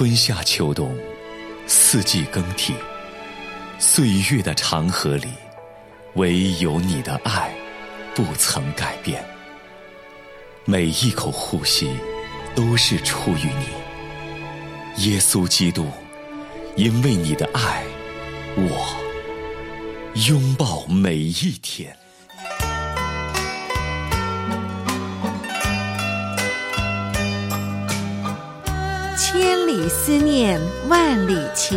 春夏秋冬，四季更替，岁月的长河里，唯有你的爱不曾改变。每一口呼吸都是出于你，耶稣基督，因为你的爱，我拥抱每一天。 千里思念，万里情。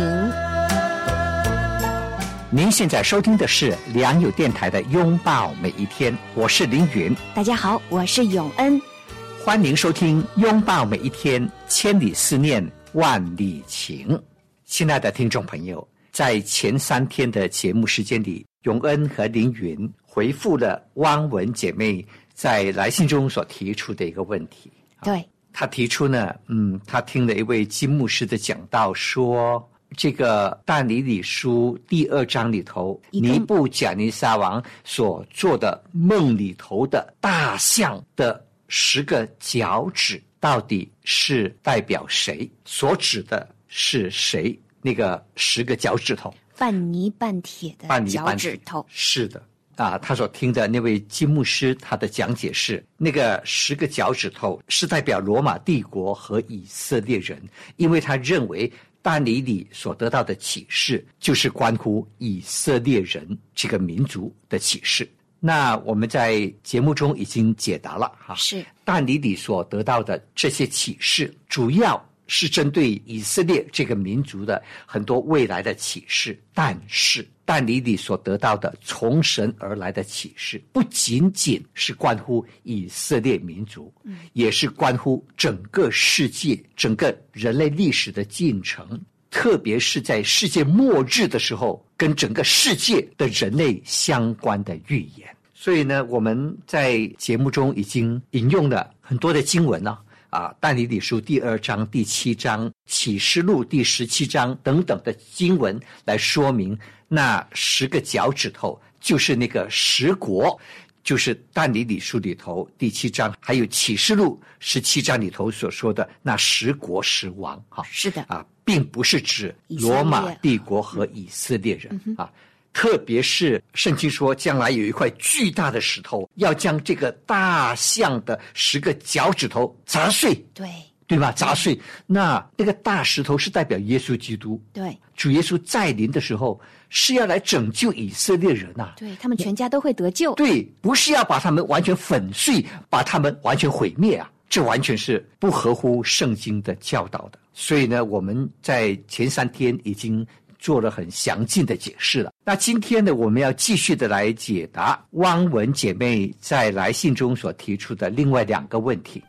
您现在收听的是良友电台的拥抱每一天，我是凌云。 大家好，我是永恩。 欢迎收听拥抱每一天，千里思念，万里情。亲爱的听众朋友，在前3天的节目时间里，永恩和凌云回复了汪文姐妹在来信中所提出的一个问题。 对， 他提出呢，他听了一位金牧师的讲道，说这个但以理书第2章里头，尼布甲尼撒王所做的梦里头的大象的10个脚趾，到底是代表谁？所指的是谁？那个10个脚趾头， 半泥半铁的脚趾头。 是的。他所听的那位金牧师，他的讲解是，那个10个脚趾头是代表罗马帝国和以色列人，因为他认为但以理所得到的启示就是关乎以色列人这个民族的启示。那我们在节目中已经解答了是但以理所得到的这些启示，主要是针对以色列这个民族的很多未来的启示，但是但以理所得到的从神而来的启示，不仅仅是关乎以色列民族，也是关乎整个世界、整个人类历史的进程，特别是在世界末日的时候，跟整个世界的人类相关的预言。所以呢，我们在节目中已经引用了很多的经文但以理书第2章、第7章、启示录第17章等等的经文来说明，那10个脚趾头就是那个10国，就是但以理书里头第7章，还有启示录17章里头所说的那10国10王。 是的并不是指罗马帝国和以色列人特别是圣经说将来有一块巨大的石头要将这个大象的10个脚趾头砸碎，对吧？砸碎。那个大石头是代表耶稣基督， 对， 主耶稣再临的时候是要来拯救以色列人对，他们全家都会得救。 对，不是要把他们完全粉碎，把他们完全毁灭这完全是不合乎圣经的教导的。所以呢，我们在前3天已经做了很详尽的解释了。那今天呢，我们要继续的来解答汪文姐妹在来信中所提出的另外2个问题。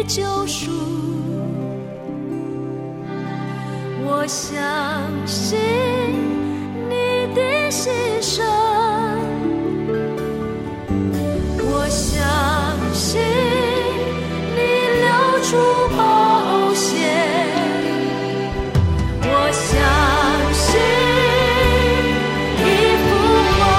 的救赎。我相信你的牺牲，我相信你流出宝血，我相信你复活。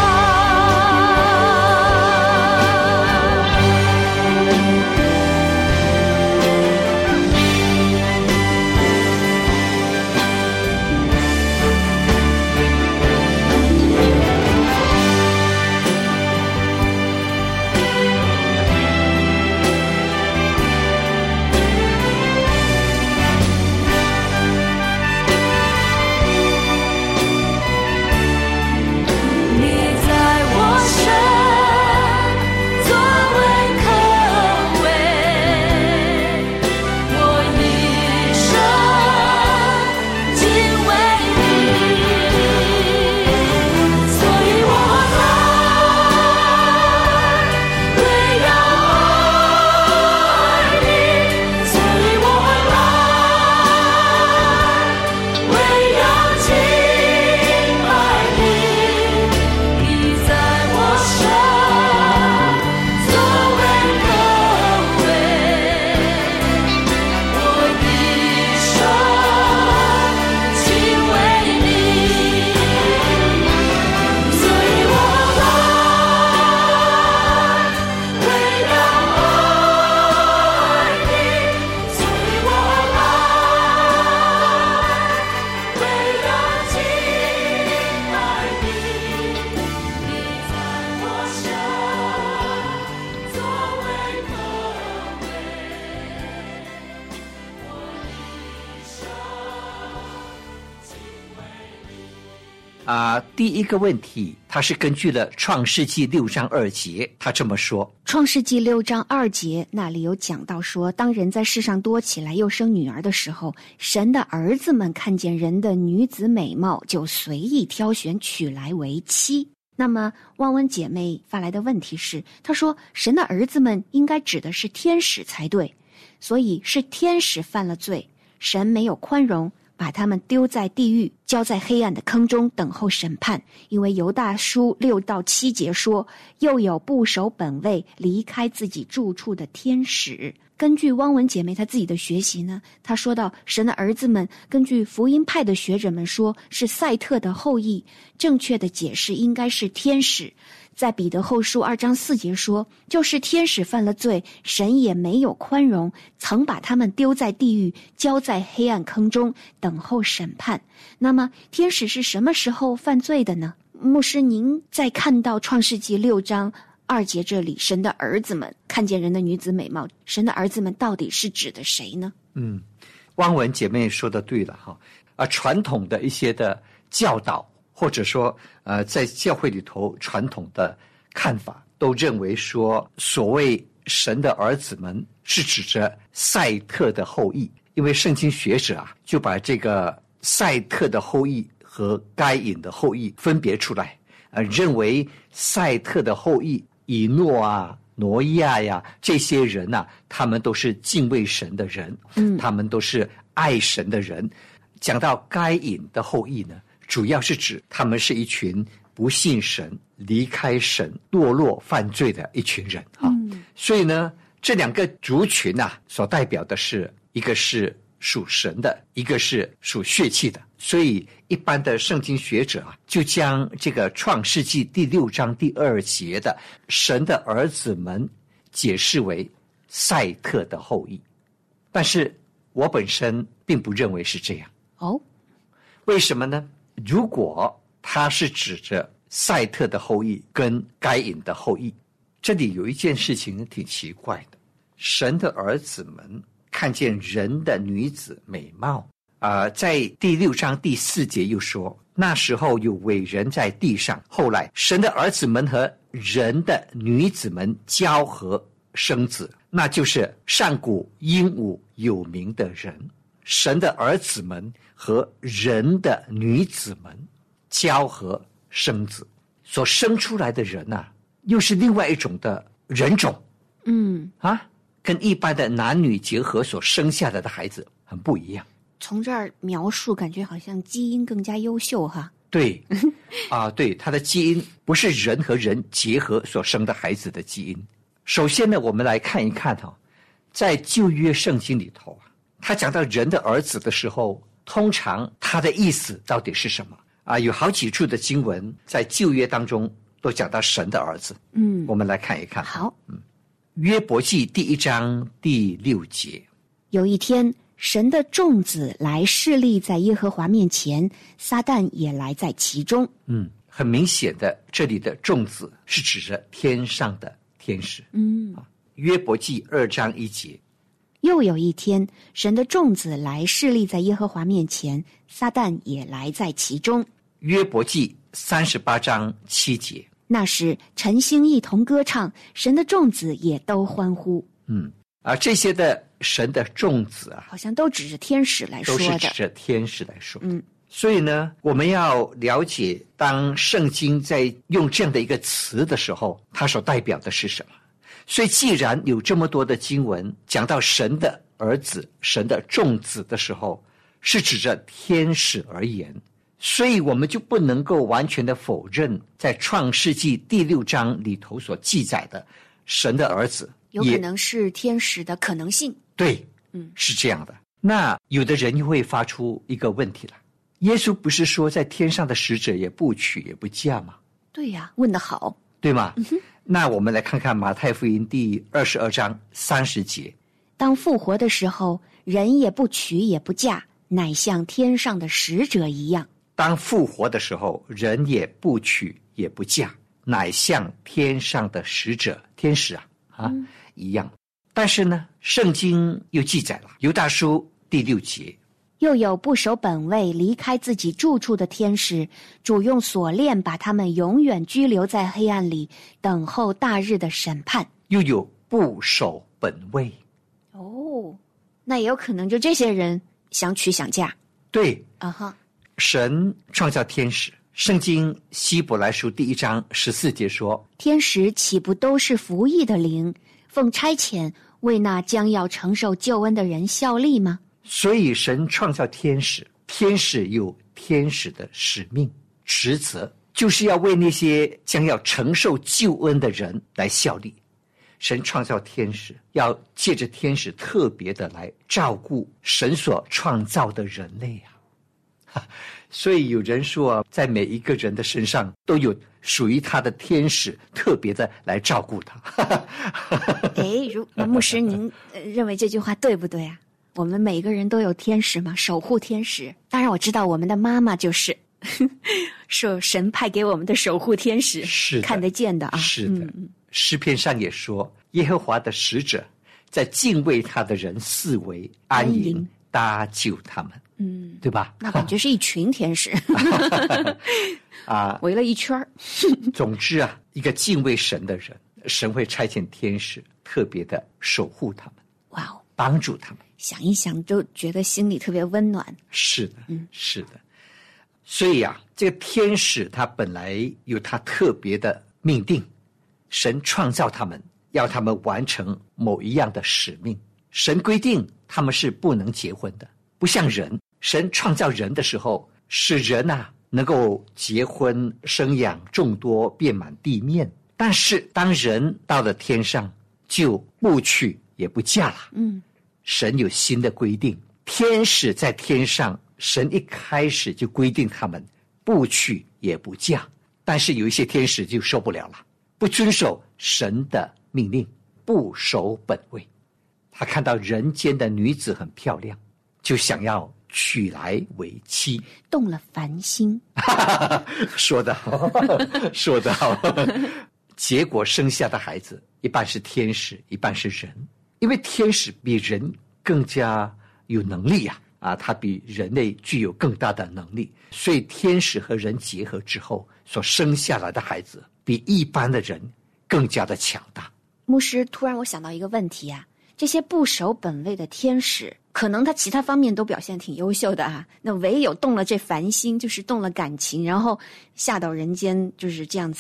第一个问题，它是根据了创世纪6章2节，他这么说。 创世纪6章2节那里有讲到说，当人在世上多起来又生女儿的时候，神的儿子们看见人的女子美貌，就随意挑选娶来为妻。那么汪文姐妹发来的问题是，她说神的儿子们应该指的是天使才对，所以是天使犯了罪，神没有宽容，把他们丢在地狱，交在黑暗的坑中等候审判。因为犹大书6到7节说，又有不守本位离开自己住处的天使。根据汪文姐妹她自己的学习呢，她说到神的儿子们，根据福音派的学者们说是赛特的后裔，正确的解释应该是天使。在彼得后书2章4节说，就是天使犯了罪，神也没有宽容，曾把他们丢在地狱，交在黑暗坑中等候审判。那么天使是什么时候犯罪的呢？牧师，您在看到创世纪6章2节这里，神的儿子们看见人的女子美貌，神的儿子们到底是指的谁呢？ 汪文姐妹说的对了哈，传统的一些的教导，或者说在教会里头传统的看法，都认为说所谓神的儿子们是指着赛特的后裔，因为圣经学者就把这个赛特的后裔和该隐的后裔分别出来，认为赛特的后裔以诺挪亚呀这些人他们都是敬畏神的人，他们都是爱神的人。讲到该隐的后裔呢，主要是指他们是一群不信神、离开神、堕落犯罪的一群人所以呢，这两个族群所代表的是，一个是属神的，一个是属血气的。所以一般的圣经学者就将这个创世纪第6章第2节的神的儿子们解释为赛特的后裔，但是我本身并不认为是这样。为什么呢？如果他是指着赛特的后裔跟该隐的后裔，这里有一件事情挺奇怪的，神的儿子们看见人的女子美貌在第6章第4节又说，那时候有伟人在地上，后来神的儿子们和人的女子们交合生子，那就是上古英武有名的人。神的儿子们和人的女子们交合生子，所生出来的人又是另外一种的人种。 跟一般的男女结合所生下来的孩子很不一样。 从这儿描述，感觉好像基因更加优秀哈。 对，对，他的基因不是人和人结合所生的孩子的基因。首先呢，我们来看一看在旧约圣经里头他讲到人的儿子的时候，通常他的意思到底是什么有好几处的经文在旧约当中都讲到神的儿子。我们来看一看。 好， 约伯记第1章第6节， 有一天，神的众子来侍立在耶和华面前，撒旦也来在其中。 很明显的，这里的众子是指着天上的天使。约伯记2章1节， 又有一天，神的众子来侍立在耶和华面前，撒旦也来在其中。 约伯记38章7节， 那时晨星一同歌唱，神的众子也都欢呼。 这些的神的众子好像都指着天使来说的， 都是指着天使来说的。所以呢，我们要了解，当圣经在用这样的一个词的时候，它所代表的是什么。所以既然有这么多的经文讲到神的儿子、神的众子的时候，是指着天使而言，所以我们就不能够完全的否认在创世纪第6章里头所记载的神的儿子有可能是天使的可能性。 对，是这样的。那有的人又会发出一个问题了，耶稣不是说在天上的使者也不娶也不嫁吗？ 对呀，问得好， 对吗？那我们来看看马太福音第22章30节， 当复活的时候，人也不娶也不嫁，乃像天上的使者一样。 当复活的时候，人也不娶也不嫁，乃像天上的使者，天使一样。但是呢，圣经又记载了犹大书第6节， 又有不守本位离开自己住处的天使，主用锁链把他们永远拘留在黑暗里，等候大日的审判。 又有不守本位。 那也有可能就这些人想娶想嫁。 对， 神创造天使，圣经希伯来书第1章14节说， 天使岂不都是服役的灵，奉差遣为那将要承受救恩的人效力吗？ 所以神创造天使，天使有天使的使命职责，就是要为那些将要承受救恩的人来效力。神创造天使，要借着天使特别的来照顾神所创造的人类所以有人说在每一个人的身上都有属于他的天使，特别的来照顾他牧师您认为这句话对不对啊？我们每个人都有天使吗？守护天使。当然我知道我们的妈妈就是是神派给我们的守护天使， 是看得见的是的。诗篇上也说，耶和华的使者在敬畏他的人四围安营，搭救他们。对吧？ 那感觉是一群天使围了一圈总之一个敬畏神的人，神会差遣天使特别的守护他们，帮助他们。 想一想都觉得心里特别温暖。 是的，是的。所以这个天使他本来有他特别的命定，神创造他们，要他们完成某一样的使命。神规定他们是不能结婚的，不像人，神创造人的时候，使人能够结婚生养众多，遍满地面。但是当人到了天上，就不娶也不嫁了。神有新的规定，天使在天上，神一开始就规定他们不娶也不嫁。但是有一些天使就受不了了，不遵守神的命令，不守本位。他看到人间的女子很漂亮，就想要娶来为妻， 动了凡心说得好说得好结果生下的孩子一半是天使，一半是人。因为天使比人更加有能力他比人类具有更大的能力，所以天使和人结合之后所生下来的孩子比一般的人更加的强大。 牧师，突然我想到一个问题这些不守本位的天使，可能他其他方面都表现挺优秀的那唯有动了这凡心，就是动了感情，然后下到人间就是这样子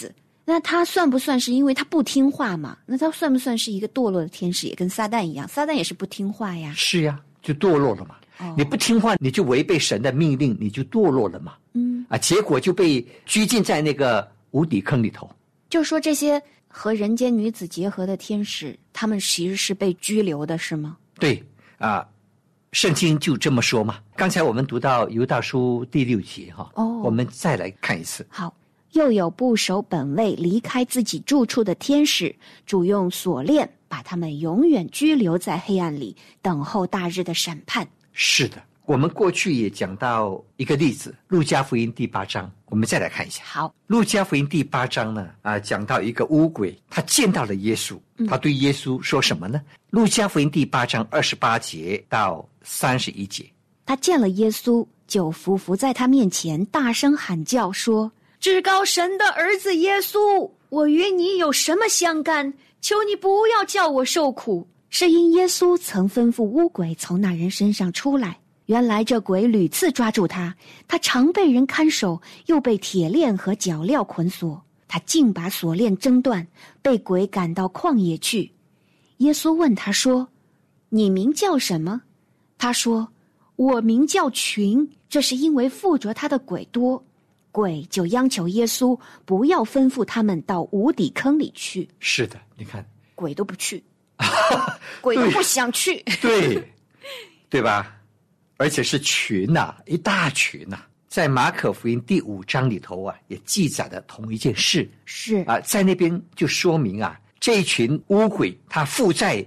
那他算不算是因为他不听话嘛？那他算不算是一个堕落的天使？也跟撒旦一样，撒旦也是不听话呀。 是呀，就堕落了嘛。你不听话，你就违背神的命令，你就堕落了嘛。结果就被拘禁在那个无底坑里头。 就说这些和人间女子结合的天使，他们其实是被拘留的，是吗？ 对圣经就这么说嘛。刚才我们读到犹大书第6节我们再来看一次。 好，又有不守本位离开自己住处的天使，主用锁链把他们永远拘留在黑暗里，等候大日的审判。 是的，我们过去也讲到一个例子，路加福音第8章，我们再来看一下。 好， 路加福音第8章呢讲到一个污鬼，他见到了耶稣，他对耶稣说什么呢？路加福音第8章28节到31节。 他见了耶稣，就伏在他面前，大声喊叫说：至高神的儿子耶稣，我与你有什么相干？求你不要叫我受苦。是因耶稣曾吩咐污鬼从那人身上出来。原来这鬼屡次抓住他，他常被人看守，又被铁链和脚镣捆锁。他竟把锁链挣断，被鬼赶到旷野去。耶稣问他说：你名叫什么？他说：我名叫群，这是因为附着他的鬼多。鬼就央求耶稣不要吩咐他们到无底坑里去。 是的，你看， 鬼都不去鬼都不想去对吧？而且是群一大群在马可福音第5章里头也记载了同一件事。 是在那边就说明这一群污鬼他附在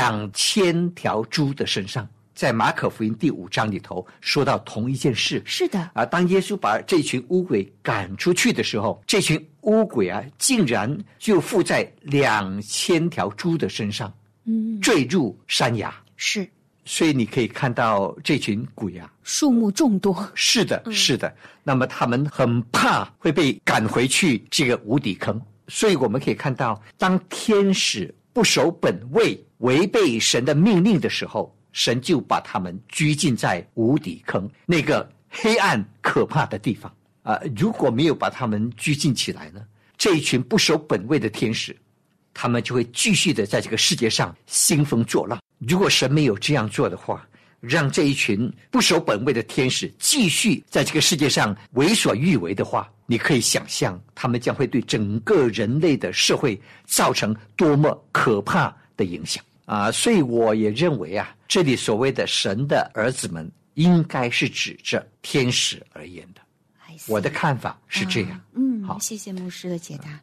2000条猪的身上。在马可福音第5章里头说到同一件事。 是的当耶稣把这群污鬼赶出去的时候，这群污鬼竟然就附在2000条猪的身上，坠入山崖。 是， 所以你可以看到这群鬼数目众多。 是的，是的。那么他们很怕会被赶回去这个无底坑，所以我们可以看到，当天使不守本位，违背神的命令的时候，神就把他们拘禁在无底坑，那个黑暗可怕的地方如果没有把他们拘禁起来呢，这一群不守本位的天使，他们就会继续的在这个世界上兴风作浪。如果神没有这样做的话，让这一群不守本位的天使继续在这个世界上为所欲为的话，你可以想象他们将会对整个人类的社会造成多么可怕的影响所以我也认为这里所谓的神的儿子们应该是指着天使而言的。我的看法是这样。 好，谢谢牧师的解答。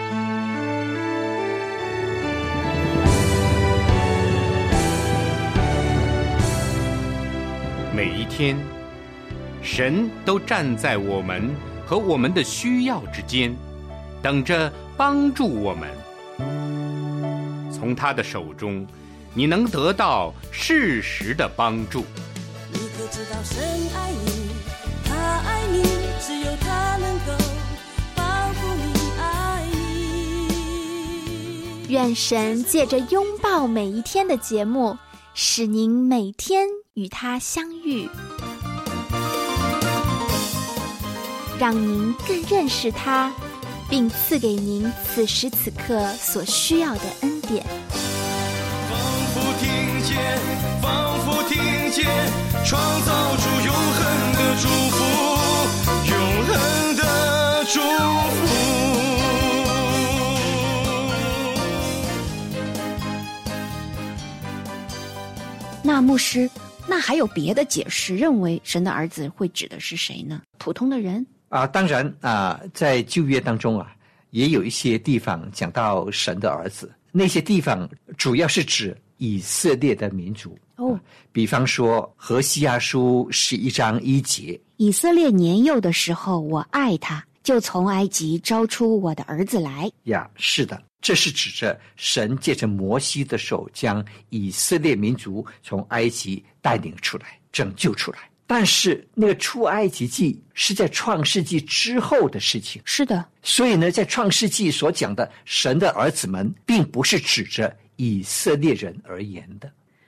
每一天，神都站在我们和我们的需要之间，等着帮助我们。从他的手中，你能得到适时的帮助。 你可知道神爱你，他爱你，只有他能够保护你，爱你。 愿神借着拥抱每一天的节目，使您每天与他相遇，让您更认识他，并赐给您此时此刻所需要的恩典。 仿佛听见创造出永恒的祝福，永恒的祝福。 那牧师，那还有别的解释认为神的儿子会指的是谁呢？普通的人当然在旧约当中也有一些地方讲到神的儿子，那些地方主要是指以色列的民族比方说何西阿书11章1节， 以色列年幼的时候，我爱他，就从埃及招出我的儿子来。 是的，这是指着神借着摩西的手将以色列民族从埃及带领出来，拯救出来。但是那个出埃及记是在创世纪之后的事情。 是的， 所以呢，在创世纪所讲的神的儿子们，并不是指着以色列人而言的。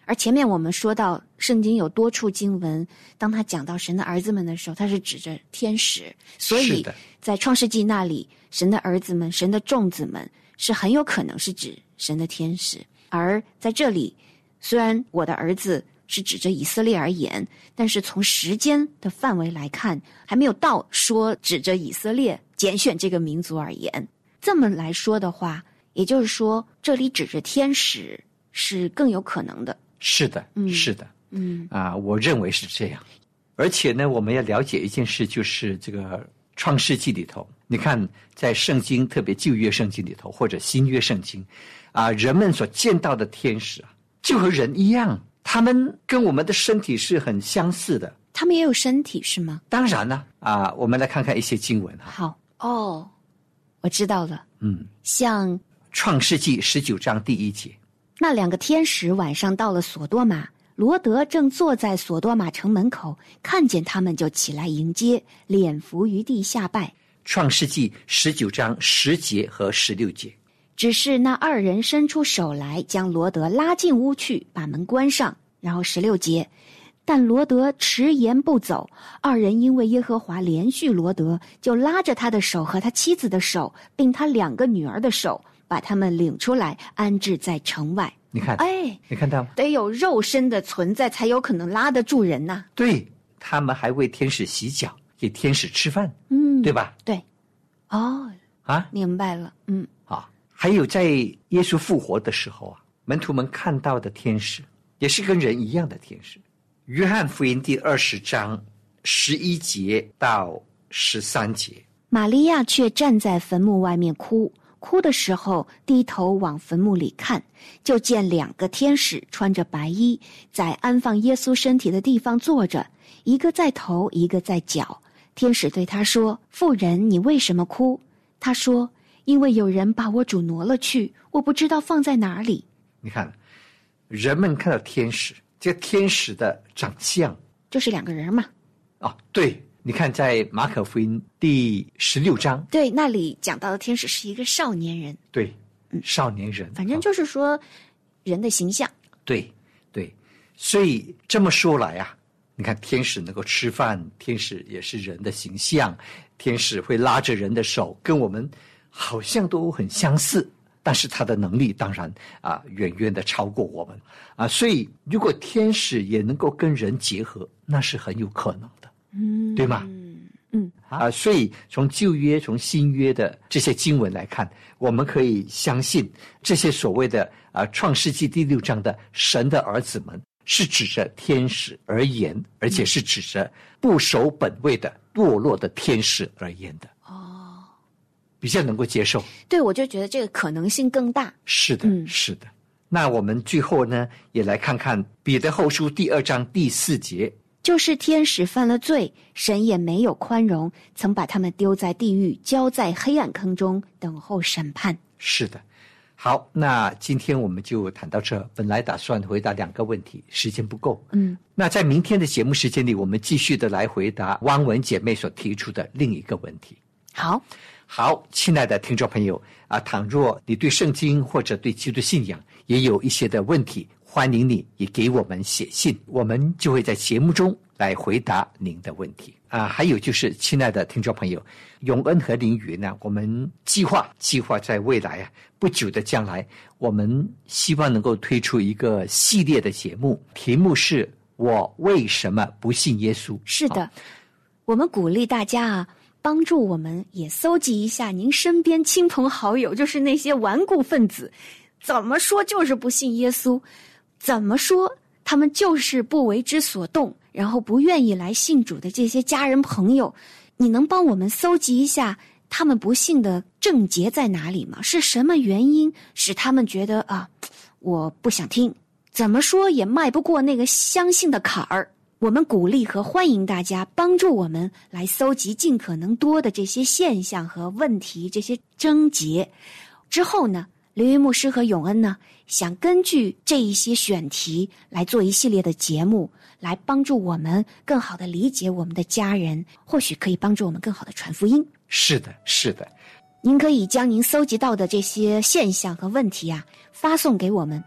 而前面我们说到圣经有多处经文，当他讲到神的儿子们的时候，他是指着天使，所以在创世纪那里，神的儿子们，神的众子们是很有可能是指神的天使。而在这里，虽然我的儿子是指着以色列而言，但是从时间的范围来看，还没有到说指着以色列拣选这个民族而言。这么来说的话，也就是说这里指着天使是更有可能的。 是的，是的，我认为是这样。而且呢，我们要了解一件事，就是这个创世纪里头，你看在圣经，特别旧约圣经里头或者新约圣经人们所见到的天使就和人一样，他们跟我们的身体是很相似的。 他们也有身体是吗？ 当然了我们来看看一些经文好我知道了。像创世纪19章第1节， 那2个天使晚上到了索多玛，罗德正坐在索多玛城门口，看见他们就起来迎接，脸伏于地下拜。 创世纪19章10节和16节， 只是那2人伸出手来，将罗德拉进屋去，把门关上。然后16节，但罗德迟延不走，2人因为耶和华连续罗德，就拉着他的手和他妻子的手，并他2个女儿的手，把他们领出来，安置在城外。 你看，你看到吗？ 得有肉身的存在，才有可能拉得住人呐。 对，他们还为天使洗脚，给天使吃饭，对吧？ 对，明白了， 还有在耶稣复活的时候门徒们看到的天使，也是跟人一样的天使。约翰福音第20章11节到13节， 玛利亚却站在坟墓外面哭的时候，低头往坟墓里看，就见2个天使穿着白衣，在安放耶稣身体的地方坐着，一个在头，一个在脚。天使对他说：“妇人，你为什么哭？”他说：“因为有人把我主挪了去，我不知道放在哪里。” 你看，人们看到天使，这个天使的长相就是2个人嘛。 对，你看在马可福音第16章， 对，那里讲到的天使是一个少年人。 对，少年人， 反正就是说人的形象。 对，所以这么说来你看天使能够吃饭，天使也是人的形象，天使会拉着人的手，跟我们好像都很相似，但是他的能力当然远远的超过我们所以如果天使也能够跟人结合，那是很有可能的，对吗？所以从旧约从新约的这些经文来看，我们可以相信这些所谓的创世纪第6章的神的儿子们是指着天使而言，而且是指着不守本位的堕落的天使而言的。比较能够接受。 对，我就觉得这个可能性更大。 是的，是的。那我们最后呢，也来看看彼得后书第2章第4节， 就是天使犯了罪，神也没有宽容，曾把他们丢在地狱，交在黑暗坑中，等候审判。 是的。好，那今天我们就谈到这。本来打算回答2个问题，时间不够。那在明天的节目时间里，我们继续的来回答汪文姐妹所提出的另一个问题。好，亲爱的听众朋友倘若你对圣经或者对基督信仰也有一些的问题，欢迎你也给我们写信，我们就会在节目中来回答您的问题还有就是，亲爱的听众朋友，永恩和凌云呢，我们计划在未来不久的将来，我们希望能够推出一个系列的节目，题目是我为什么不信耶稣。 是的，我们鼓励大家帮助我们也搜集一下您身边亲朋好友，就是那些顽固分子，怎么说就是不信耶稣，怎么说他们就是不为之所动，然后不愿意来信主的这些家人朋友，你能帮我们搜集一下他们不信的症结在哪里吗？是什么原因使他们觉得我不想听，怎么说也迈不过那个相信的坎儿。我们鼓励和欢迎大家帮助我们来搜集尽可能多的这些现象和问题，这些症结。之后呢，刘云牧师和永恩呢，想根据这一些选题来做一系列的节目，来帮助我们更好的理解我们的家人，或许可以帮助我们更好的传福音。 是的，是的。您可以将您搜集到的这些现象和问题发送给我们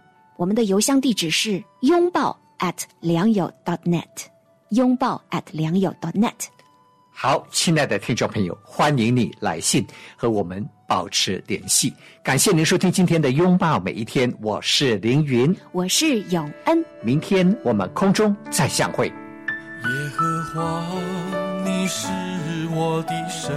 我们的邮箱地址是拥抱@良友.net，拥抱@良友.net。 好，亲爱的听众朋友，欢迎你来信和我们保持联系。感谢您收听今天的拥抱每一天，我是凌云， 我是永恩， 明天我们空中再相会。 耶和华，你是我的神，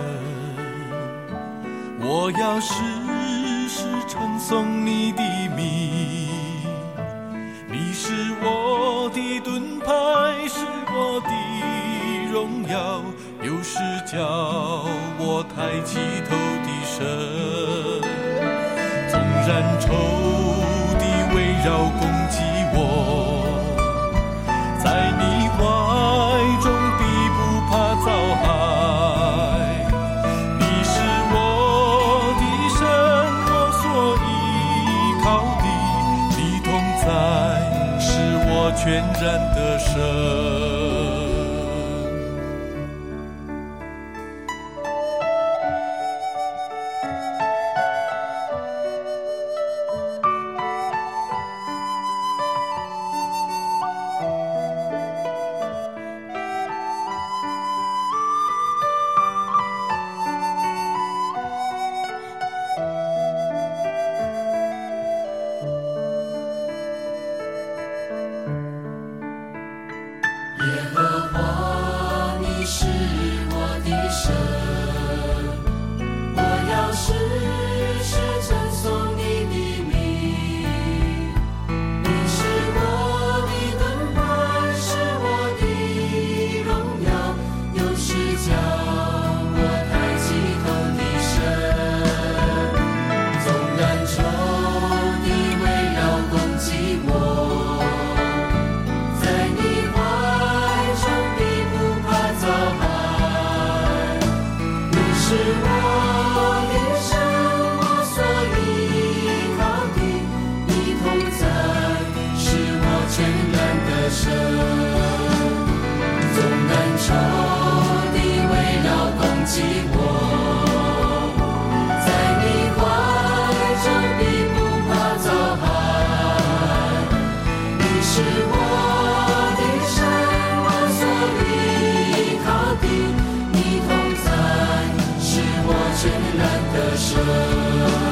我要时时称颂你的名。你是我的盾牌，是我的荣耀，又是叫我抬起头的神。纵然仇敌围绕攻击我，在你怀中必不怕遭害。你是我的神，我所依靠的，你同在是我全然的神。 全然的神。